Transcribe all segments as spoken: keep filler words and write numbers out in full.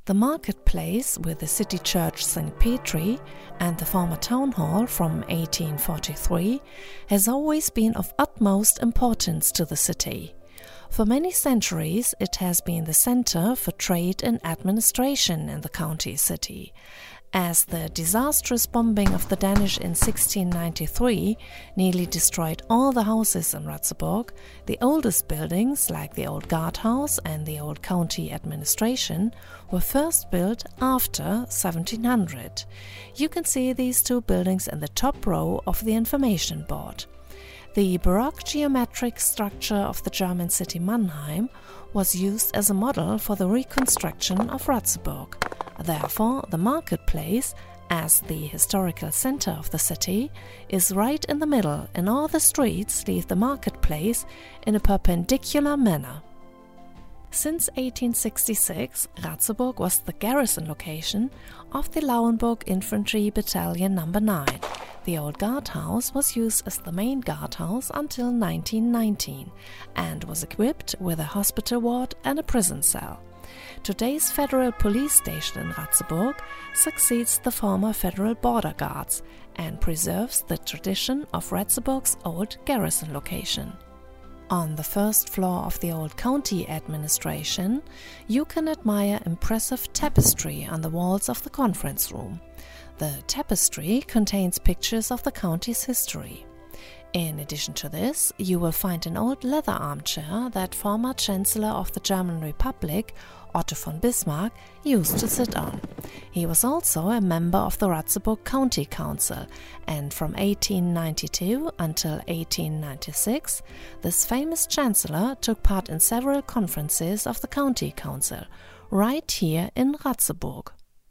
The marketplace with the city church Saint Petri and the former town hall from eighteen forty-three has always been of utmost importance to the city. For many centuries it has been the center for trade and administration in the county city. As the disastrous bombing of the Danish in sixteen ninety-three nearly destroyed all the houses in Ratzeburg, the oldest buildings, like the old guardhouse and the old county administration, were first built after seventeen hundred. You can see these two buildings in the top row of the information board. The Baroque geometric structure of the German city Mannheim was used as a model for the reconstruction of Ratzeburg. Therefore, the marketplace, as the historical center of the city, is right in the middle, and all the streets leave the marketplace in a perpendicular manner. Since eighteen sixty-six, Ratzeburg was the garrison location of the Lauenburg Infantry Battalion number nine. The old guardhouse was used as the main guardhouse until nineteen nineteen and was equipped with a hospital ward and a prison cell. Today's federal police station in Ratzeburg succeeds the former federal border guards and preserves the tradition of Ratzeburg's old garrison location. On the first floor of the old county administration, you can admire impressive tapestry on the walls of the conference room. The tapestry contains pictures of the county's history. In addition to this, you will find an old leather armchair that former Chancellor of the German Republic, Otto von Bismarck, used to sit on. He was also a member of the Ratzeburg County Council, and from eighteen ninety-two until eighteen ninety-six, this famous Chancellor took part in several conferences of the County Council, right here in Ratzeburg.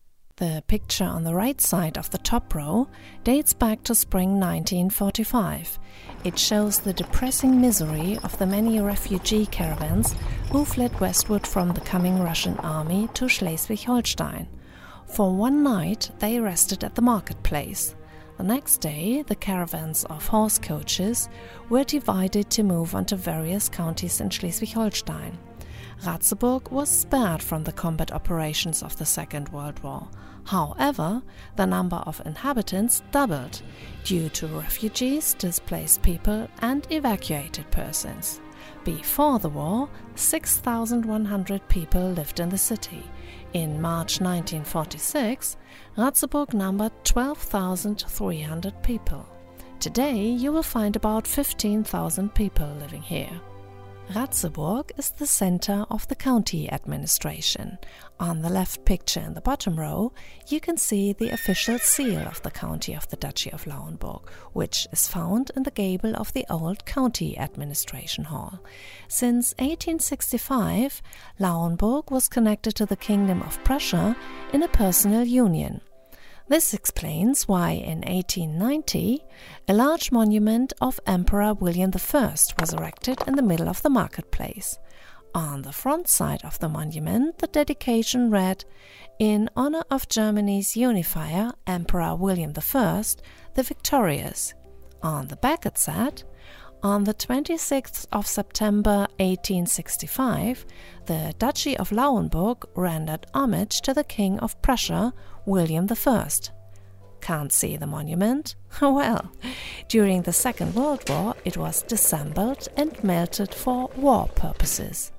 The picture on the right side of the top row dates back to spring nineteen forty-five. It shows the depressing misery of the many refugee caravans who fled westward from the coming Russian army to Schleswig-Holstein. For one night they rested at the marketplace. The next day the caravans of horse coaches were divided to move on to various counties in Schleswig-Holstein. Ratzeburg was spared from the combat operations of the Second World War. However, the number of inhabitants doubled due to refugees, displaced people and evacuated persons. Before the war, six thousand one hundred people lived in the city. In March nineteen forty-six, Ratzeburg numbered twelve thousand three hundred people. Today you will find about fifteen thousand people living here. Ratzeburg is the center of the county administration. On the left picture in the bottom row, you can see the official seal of the county of the Duchy of Lauenburg, which is found in the gable of the old county administration hall. Since eighteen sixty-five, Lauenburg was connected to the Kingdom of Prussia in a personal union. This explains why in eighteen ninety a large monument of Emperor William the First was erected in the middle of the marketplace. On the front side of the monument, the dedication read, "In honor of Germany's unifier, Emperor William the First, the Victorious." On the back it said, "On the twenty-sixth of September eighteen sixty-five, the Duchy of Lauenburg rendered homage to the King of Prussia, William the First. Can't see the monument? Well, during the Second World War it was disassembled and melted for war purposes.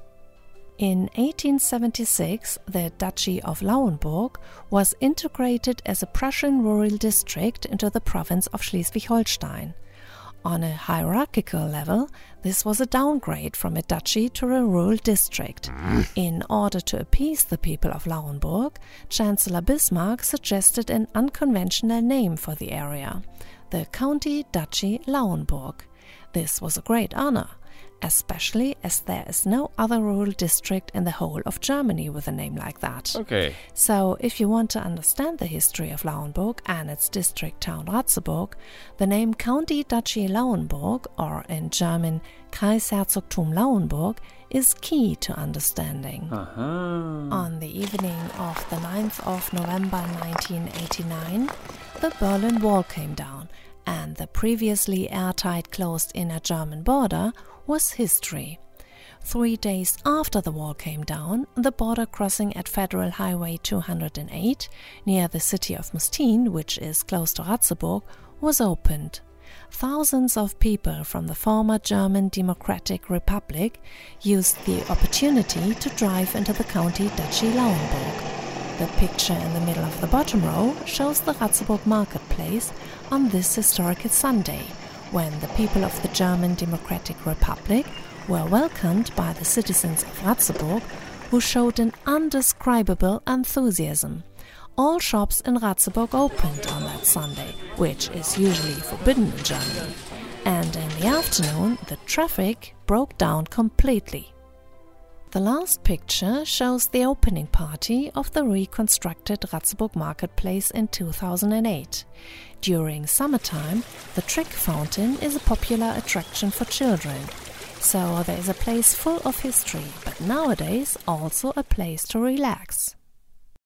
In eighteen seventy-six, the Duchy of Lauenburg was integrated as a Prussian rural district into the province of Schleswig-Holstein. On a hierarchical level, this was a downgrade from a duchy to a rural district. In order to appease the people of Lauenburg, Chancellor Bismarck suggested an unconventional name for the area, the County Duchy Lauenburg. This was a great honor, especially as there is no other rural district in the whole of Germany with a name like that. Okay. So, if you want to understand the history of Lauenburg and its district town Ratzeburg, the name County Duchy Lauenburg, or in German Kreisherzogtum Lauenburg, is key to understanding. Uh-huh. On the evening of the ninth of November nineteen eighty-nine, the Berlin Wall came down, and the previously airtight closed inner German border was history. Three days after the wall came down, the border crossing at Federal Highway two hundred eight, near the city of Mustin, which is close to Ratzeburg, was opened. Thousands of people from the former German Democratic Republic used the opportunity to drive into the county duchy Lauenburg. The picture in the middle of the bottom row shows the Ratzeburg marketplace on this historical Sunday, when the people of the German Democratic Republic were welcomed by the citizens of Ratzeburg, who showed an indescribable enthusiasm. All shops in Ratzeburg opened on that Sunday, which is usually forbidden in Germany, and in the afternoon the traffic broke down completely. The last picture shows the opening party of the reconstructed Ratzeburg marketplace in two thousand eight. During summertime, the Trick Fountain is a popular attraction for children, so there is a place full of history, but nowadays also a place to relax.